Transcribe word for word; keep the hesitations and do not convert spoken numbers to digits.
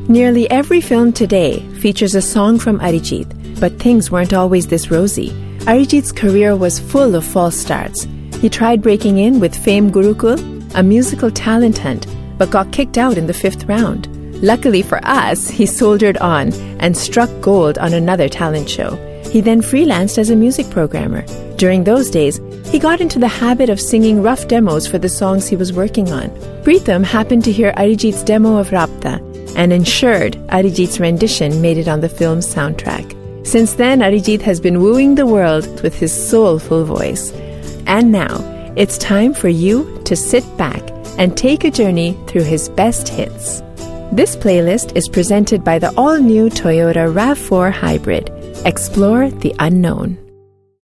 Nearly every film today features a song from Arijit, but things weren't always this rosy. Arijit's career was full of false starts. He tried breaking in with famed Gurukul, a musical talent hunt, but got kicked out in the fifth round. Luckily for us, he soldiered on and struck gold on another talent show. He then freelanced as a music programmer. During those days, he got into the habit of singing rough demos for the songs he was working on. Pritham happened to hear Arijit's demo of Rabta and ensured Arijit's rendition made it on the film's soundtrack. Since then, Arijit has been wooing the world with his soulful voice. And now, it's time for you to sit back and take a journey through his best hits. This playlist is presented by the all-new Toyota RAV four Hybrid. Explore the unknown.